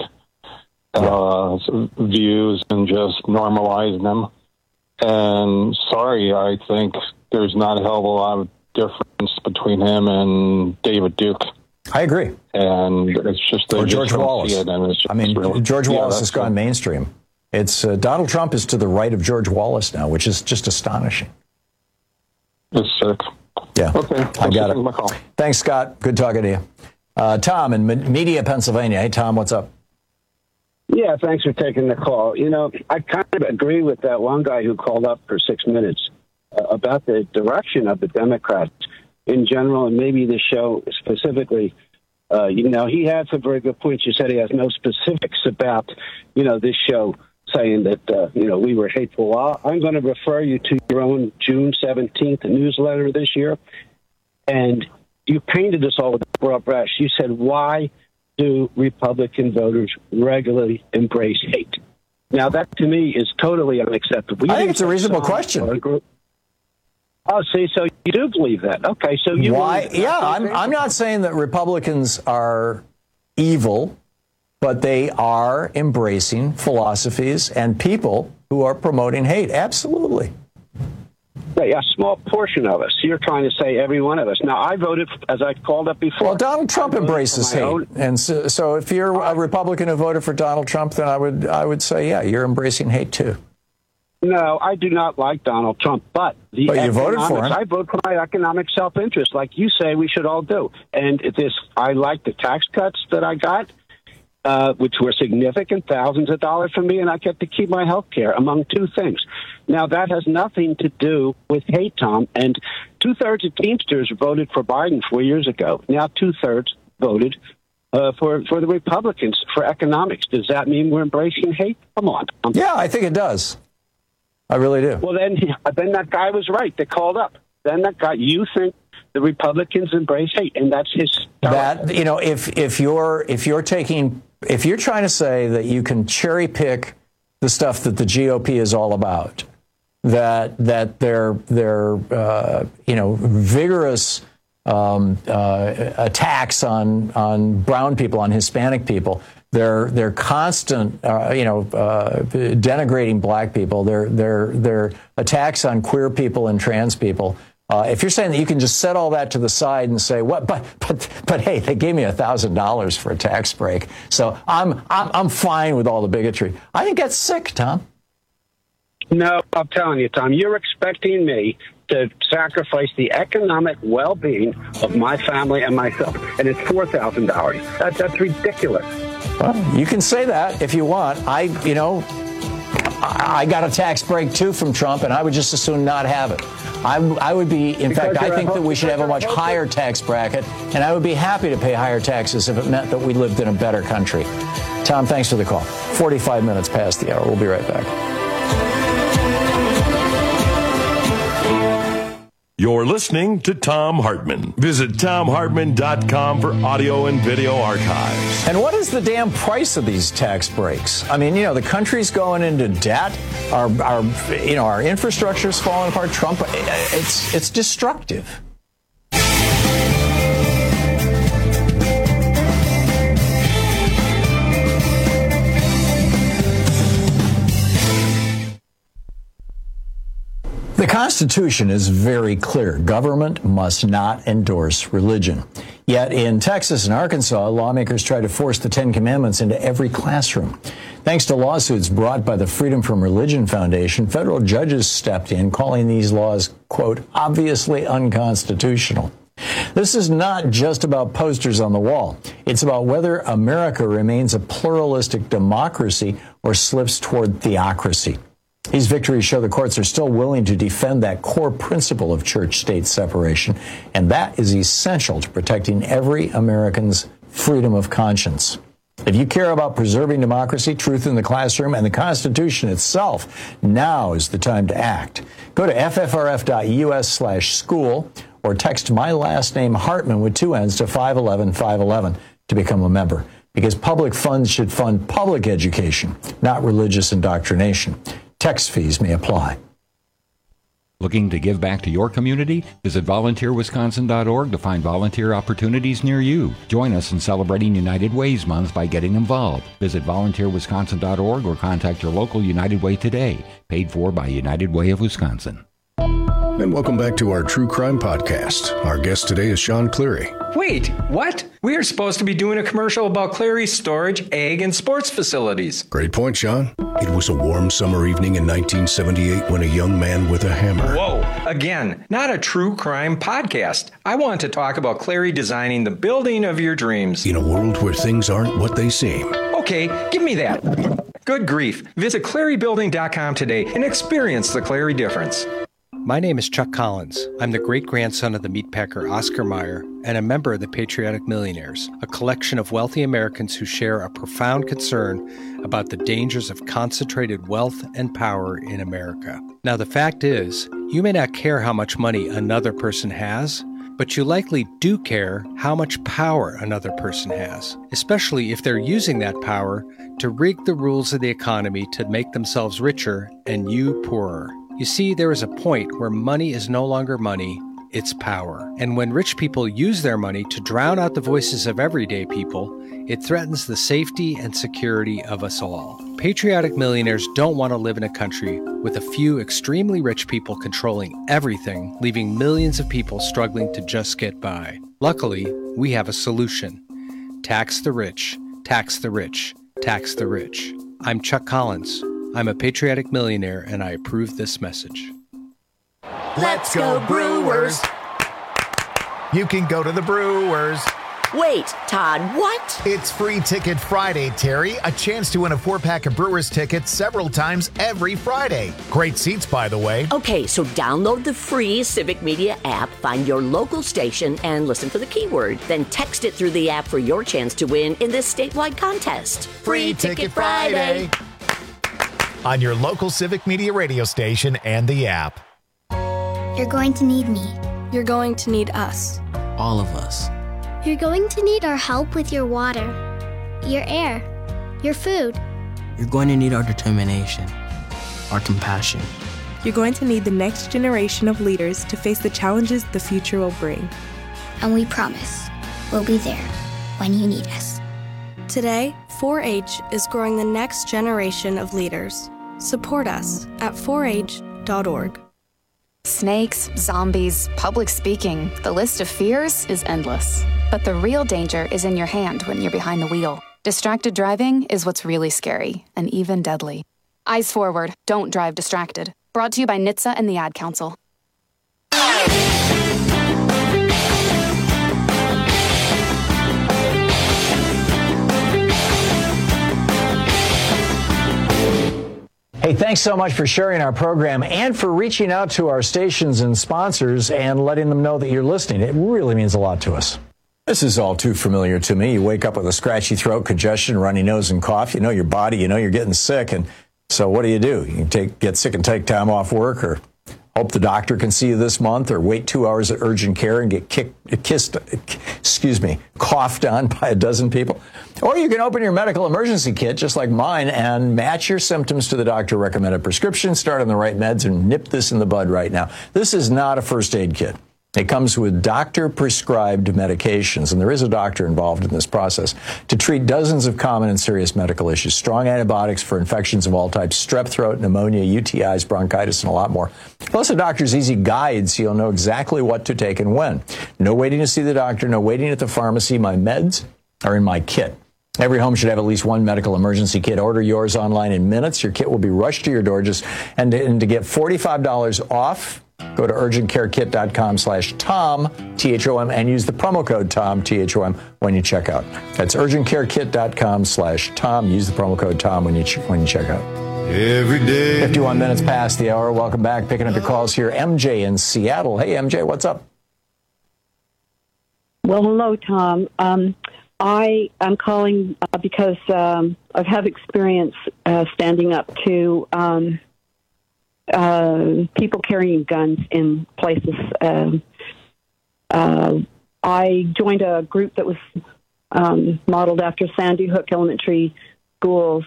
Views and just normalizing them. And I think there's not a hell of a lot of difference between him and David Duke. I agree. And it's just or George Wallace. George Wallace has gone mainstream. It's Donald Trump is to the right of George Wallace now, which is just astonishing. It's sick. Yeah. Okay. I got it. Thanks, Scott. Good talking to you. Tom in Media, Pennsylvania. Hey, Tom, what's up? Yeah, thanks for taking the call. I kind of agree with that one guy who called up for 6 minutes about the direction of the Democrats in general, and maybe the show specifically. He had some very good points. You said he has no specifics about, this show saying that, we were hateful. Well, I'm going to refer you to your own June 17th newsletter this year, and you painted us all with a broad brush. You said, why do Republican voters regularly embrace hate? Now, that to me is totally unacceptable. I think it's a reasonable question. Oh, see, so you do believe that. Okay, so you... Why? Yeah, I'm not saying that Republicans are evil, but they are embracing philosophies and people who are promoting hate. Absolutely. A small portion of us. You're trying to say every one of us. Now, I voted, as I called up before. Well, Donald Trump embraces hate. And so if you're a Republican who voted for Donald Trump, then I would say, yeah, you're embracing hate, too. No, I do not like Donald Trump, but you voted for him. I vote for my economic self-interest, like you say we should all do. And I like the tax cuts that I got. which were significant, thousands of dollars for me, and I get to keep my health care, among two things. Now, that has nothing to do with hate, Tom, and two-thirds of Teamsters voted for Biden 4 years ago. Now two-thirds voted for the Republicans for economics. Does that mean we're embracing hate? Come on, Tom. Yeah, I think it does. I really do. Well, then that guy was right. They called up. Then that guy, you think the Republicans embrace hate, and that's his. That, you know, if you're trying to say that you can cherry pick the stuff that the GOP is all about, that their vigorous attacks on brown people, on Hispanic people, their constant denigrating black people, their attacks on queer people and trans people. If you're saying that you can just set all that to the side and say, what, but hey, they gave me $1,000 for a tax break, so I'm fine with all the bigotry. I think that's sick, Tom. No, I'm telling you, Tom, you're expecting me to sacrifice the economic well-being of my family and myself, and it's $4,000. That's ridiculous. Well, you can say that if you want. I got a tax break too from Trump, and I would just as soon not have it. I would be, in fact, I think that we should have a much higher tax bracket, and I would be happy to pay higher taxes if it meant that we lived in a better country. Tom, thanks for the call. 45 minutes past the hour. We'll be right back. You're listening to Thom Hartmann. Visit ThomHartmann.com for audio and video archives. And what is the damn price of these tax breaks? I mean, the country's going into debt. Our infrastructure's falling apart. Trump, it's destructive. The Constitution is very clear. Government must not endorse religion. Yet in Texas and Arkansas, lawmakers try to force the Ten Commandments into every classroom. Thanks to lawsuits brought by the Freedom from Religion Foundation, federal judges stepped in, calling these laws, quote, obviously unconstitutional. This is not just about posters on the wall. It's about whether America remains a pluralistic democracy or slips toward theocracy. These victories show the courts are still willing to defend that core principle of church-state separation, and that is essential to protecting every American's freedom of conscience. If you care about preserving democracy, truth in the classroom, and the Constitution itself, now is the time to act. Go to ffrf.us/school or text my last name Hartmann with 2 N's to 511-511 to become a member, because public funds should fund public education, not religious indoctrination. Text fees may apply. Looking to give back to your community? Visit volunteerwisconsin.org to find volunteer opportunities near you. Join us in celebrating United Way's Month by getting involved. Visit volunteerwisconsin.org or contact your local United Way today. Paid for by United Way of Wisconsin. And welcome back to our True Crime Podcast. Our guest today is Sean Cleary. Wait, what? We are supposed to be doing a commercial about Cleary's storage, ag, and sports facilities. Great point, Sean. It was a warm summer evening in 1978 when a young man with a hammer... Whoa, again, not a true crime podcast. I want to talk about Cleary designing the building of your dreams. In a world where things aren't what they seem. Okay, give me that. Good grief. Visit ClearyBuilding.com today and experience the Cleary difference. My name is Chuck Collins. I'm the great-grandson of the meatpacker Oscar Mayer and a member of the Patriotic Millionaires, a collection of wealthy Americans who share a profound concern about the dangers of concentrated wealth and power in America. Now, the fact is, you may not care how much money another person has, but you likely do care how much power another person has, especially if they're using that power to rig the rules of the economy to make themselves richer and you poorer. You see, there is a point where money is no longer money, it's power. And when rich people use their money to drown out the voices of everyday people, it threatens the safety and security of us all. Patriotic millionaires don't want to live in a country with a few extremely rich people controlling everything, leaving millions of people struggling to just get by. Luckily, we have a solution. Tax the rich, tax the rich, tax the rich. I'm Chuck Collins. I'm a patriotic millionaire, and I approve this message. Let's go Brewers! You can go to the Brewers. Wait, Todd, what? It's Free Ticket Friday, Terry. A chance to win a 4-pack of Brewers tickets several times every Friday. Great seats, by the way. Okay, so download the free Civic Media app, find your local station, and listen for the keyword. Then text it through the app for your chance to win in this statewide contest. Free Ticket Friday. On your local Civic Media radio station and the app. You're going to need me. You're going to need us. All of us. You're going to need our help with your water, your air, your food. You're going to need our determination, our compassion. You're going to need the next generation of leaders to face the challenges the future will bring. And we promise we'll be there when you need us. Today, 4-H is growing the next generation of leaders. Support us at 4h.org. Snakes, zombies, public speaking, the list of fears is endless. But the real danger is in your hand when you're behind the wheel. Distracted driving is what's really scary and even deadly. Eyes forward, don't drive distracted. Brought to you by NHTSA and the Ad Council. Hey, thanks so much for sharing our program and for reaching out to our stations and sponsors and letting them know that you're listening. It really means a lot to us. This is all too familiar to me. You wake up with a scratchy throat, congestion, runny nose, and cough. You know your body, you know you're getting sick. And so what do? You get sick and take time off work, or hope the doctor can see you this month, or wait 2 hours at urgent care and get coughed on by a dozen people. Or you can open your medical emergency kit, just like mine, and match your symptoms to the doctor-recommended prescription, start on the right meds, and nip this in the bud right now. This is not a first aid kit. It comes with doctor-prescribed medications, and there is a doctor involved in this process, to treat dozens of common and serious medical issues. Strong antibiotics for infections of all types, strep throat, pneumonia, UTIs, bronchitis, and a lot more. Plus a doctor's easy guide so you'll know exactly what to take and when. No waiting to see the doctor, no waiting at the pharmacy. My meds are in my kit. Every home should have at least one medical emergency kit. Order yours online in minutes. Your kit will be rushed to your door. And to get $45 off, go to urgentcarekit.com/Tom, T-H-O-M, and use the promo code Tom, T-H-O-M, when you check out. That's urgentcarekit.com/Tom. Use the promo code Tom when you check out. Every day. 51 minutes past the hour. Welcome back. Picking up your calls here. MJ in Seattle. Hey, MJ, what's up? Well, hello, Tom. I am calling because I've had experience standing up to people carrying guns in places. I joined a group that was modeled after Sandy Hook Elementary Schools,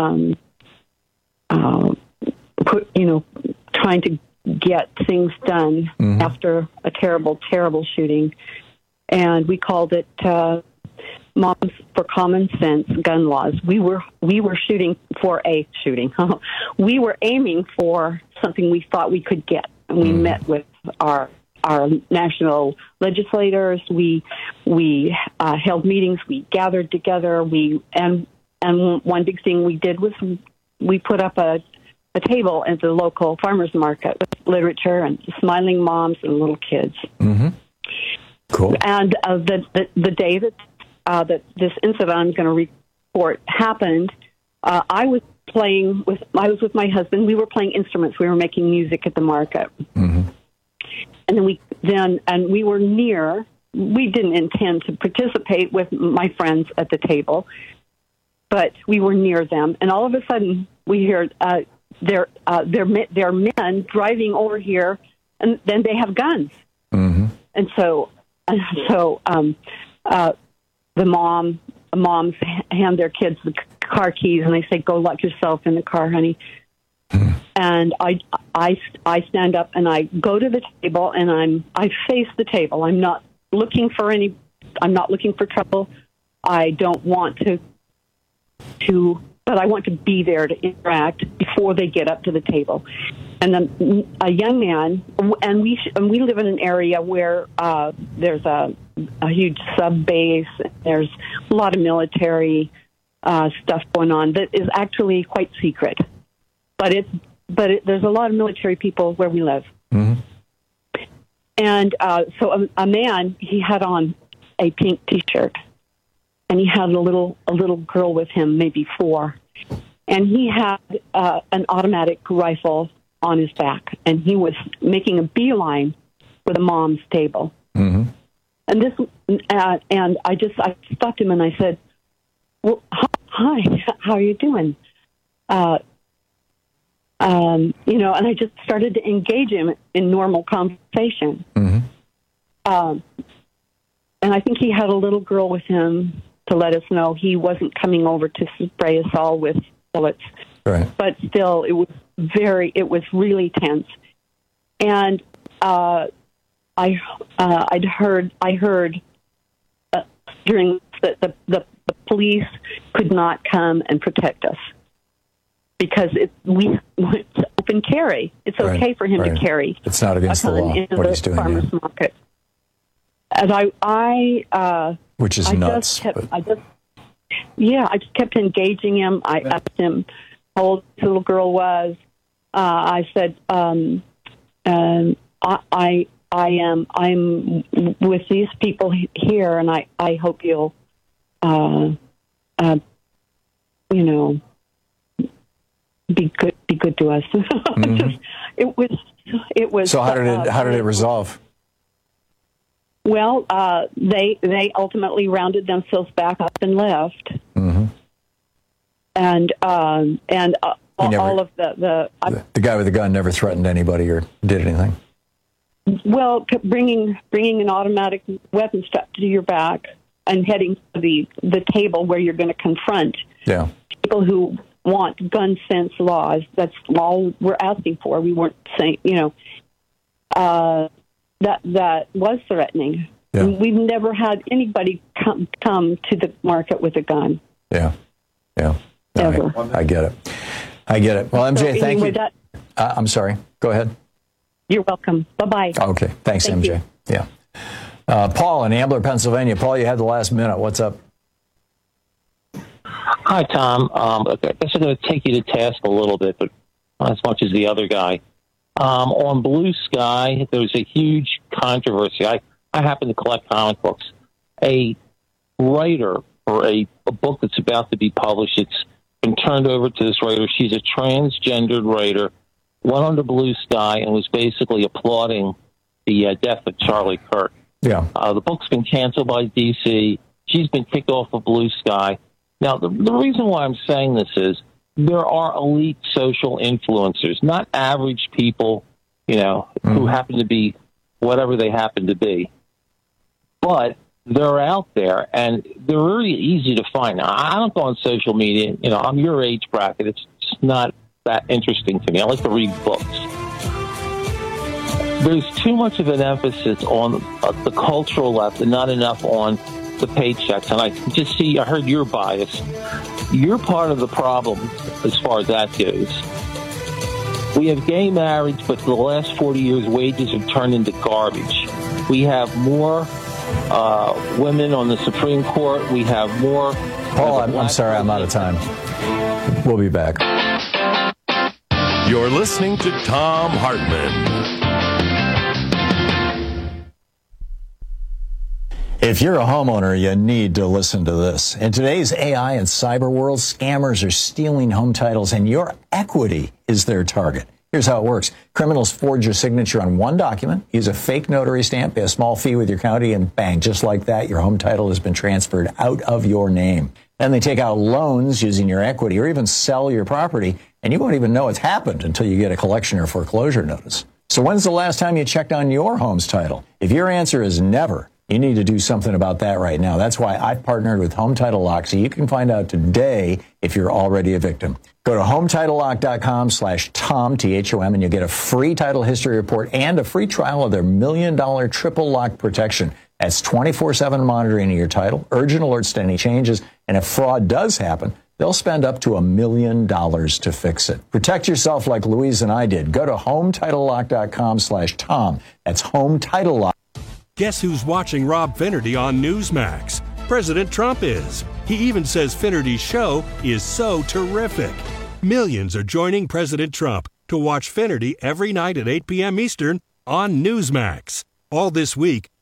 trying to get things done after a terrible, terrible shooting. And we called it Moms for Common Sense Gun Laws. We were shooting for a shooting. We were aiming for something we thought we could get, and we met with our national legislators. We held meetings. We gathered together. And one big thing we did was we put up a table at the local farmers market with literature and smiling moms and little kids. Mm-hmm. Cool. And the day that this incident I'm going to report happened, I was with my husband. We were playing instruments. We were making music at the market. Mm-hmm. And then we were near. We didn't intend to participate with my friends at the table, but we were near them. And all of a sudden, we hear they're men driving over here, and then they have guns. Mm-hmm. And so the moms hand their kids the car keys, and they say, "Go lock yourself in the car, honey." And I stand up and I go to the table, and I face the table. I'm not looking for trouble. I don't want to, but I want to be there to interact before they get up to the table. And then a young man, and we live in an area where there's a huge sub base. There's a lot of military stuff going on that is actually quite secret. But there's a lot of military people where we live. Mm-hmm. And so a man, he had on a pink T-shirt, and he had a little girl with him, maybe 4, and he had an automatic rifle on his back, and he was making a beeline for the mom's table. Mm-hmm. And this, and I stopped him and I said, "Well, hi, how are you doing?" And I just started to engage him in normal conversation. Mm-hmm. And I think he had a little girl with him to let us know he wasn't coming over to spray us all with bullets. Right. But still, it was really tense. And I heard during the police could not come and protect us because we went to open carry. It's okay for him to carry. It's not against the law what he's doing. Farmers market. And which is nuts. I just kept engaging him. I asked him how old the little girl was. I said, I'm with these people here, and I hope you'll, be good to us. Mm-hmm. It was. So how did it resolve? Well, they ultimately rounded themselves back up and left. Mm-hmm. And all of the guy with the gun never threatened anybody or did anything. Well, bringing an automatic weapon strapped to your back and heading to the table where you're going to confront people who want gun sense laws. That's all we're asking for. We weren't saying, that was threatening. Yeah. We've never had anybody come to the market with a gun. Yeah. Ever. I get it. Well, MJ, thank you. I'm sorry. Go ahead. You're welcome. Bye-bye. Okay. Thanks, Thank MJ. you. Yeah. Paul in Ambler, Pennsylvania. Paul, you had the last minute. What's up? Hi, Tom. I guess I'm going to take you to task a little bit, but not as much as the other guy. On Blue Sky, there was a huge controversy. I happen to collect comic books. A writer for a book that's about to be published, it's been turned over to this writer. She's a transgendered writer, went on to Blue Sky and was basically applauding the death of Charlie Kirk. Yeah. The book's been canceled by DC. She's been kicked off of Blue Sky. Now, the reason why I'm saying this is there are elite social influencers, not average people, who happen to be whatever they happen to be. But they're out there, and they're really easy to find. Now, I don't go on social media. I'm your age bracket. It's just not that interesting to me. I like to read books. There's too much of an emphasis on the cultural left and not enough on the paychecks. And I heard your bias. You're part of the problem as far as that goes. We have gay marriage, but for the last 40 years, wages have turned into garbage. We have more women on the Supreme Court. We have more... Paul, I'm sorry, I'm out of time. We'll be back. You're listening to Tom Hartman. If you're a homeowner, you need to listen to this. In today's AI and cyber world, scammers are stealing home titles, and your equity is their target. Here's how it works. Criminals forge your signature on one document, use a fake notary stamp, pay a small fee with your county, and bang, just like that, your home title has been transferred out of your name. Then they take out loans using your equity or even sell your property, and you won't even know it's happened until you get a collection or foreclosure notice. So when's the last time you checked on your home's title? If your answer is never, you need to do something about that right now. That's why I've partnered with Home Title Lock, so you can find out today if you're already a victim. Go to HometitleLock.com/Tom, T-H-O-M, and you'll get a free title history report and a free trial of their $1 million triple lock protection. That's 24/7 monitoring of your title, urgent alerts to any changes, and if fraud does happen, they'll spend up to $1 million to fix it. Protect yourself like Louise and I did. Go to HometitleLock.com/Tom. That's HometitleLock. Guess who's watching Rob Finnerty on Newsmax? President Trump is. He even says Finnerty's show is so terrific. Millions are joining President Trump to watch Finnerty every night at 8 p.m. Eastern on Newsmax. All this week,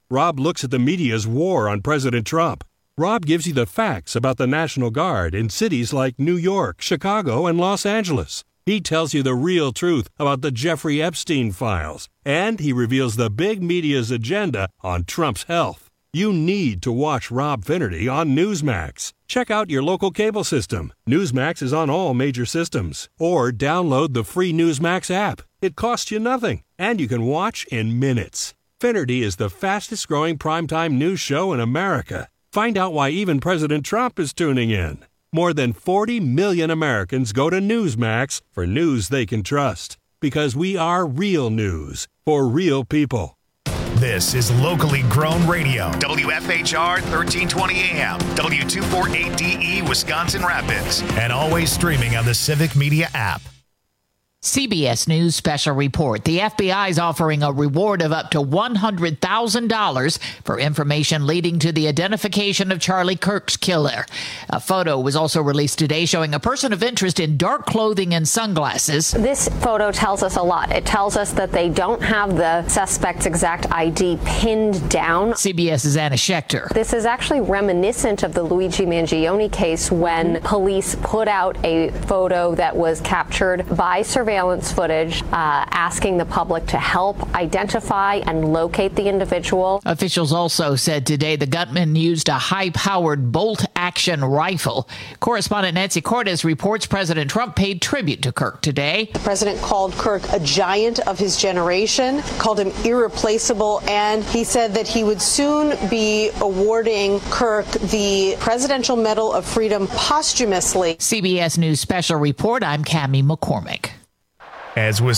Rob looks at the media's war on President Trump. Rob gives you the facts about the National Guard in cities like New York, Chicago, and Los Angeles. He tells you the real truth about the Jeffrey Epstein files, and he reveals the big media's agenda on Trump's health. You need to watch Rob Finnerty on Newsmax. Check out your local cable system. Newsmax is on all major systems. Or download the free Newsmax app. It costs you nothing, and you can watch in minutes. Finnerty is the fastest growing primetime news show in America. Find out why even President Trump is tuning in. More than 40 million Americans go to Newsmax for news they can trust. Because we are real news for real people. This is locally grown radio. WFHR 1320 AM, W248DE, Wisconsin Rapids, and always streaming on the Civic Media app. CBS News Special Report. The FBI is offering a reward of up to $100,000 for information leading to the identification of Charlie Kirk's killer. A photo was also released today showing a person of interest in dark clothing and sunglasses. This photo tells us a lot. It tells us that they don't have the suspect's exact ID pinned down. CBS's Anna Schechter. This is actually reminiscent of the Luigi Mangione case when police put out a photo that was captured by surveillance footage asking the public to help identify and locate the individual. Officials also said today the gunman used a high-powered bolt-action rifle. Correspondent Nancy Cordes reports President Trump paid tribute to Kirk today. The president called Kirk a giant of his generation, called him irreplaceable, and he said that he would soon be awarding Kirk the Presidential Medal of Freedom posthumously. CBS News Special Report, I'm Cammie McCormick. As was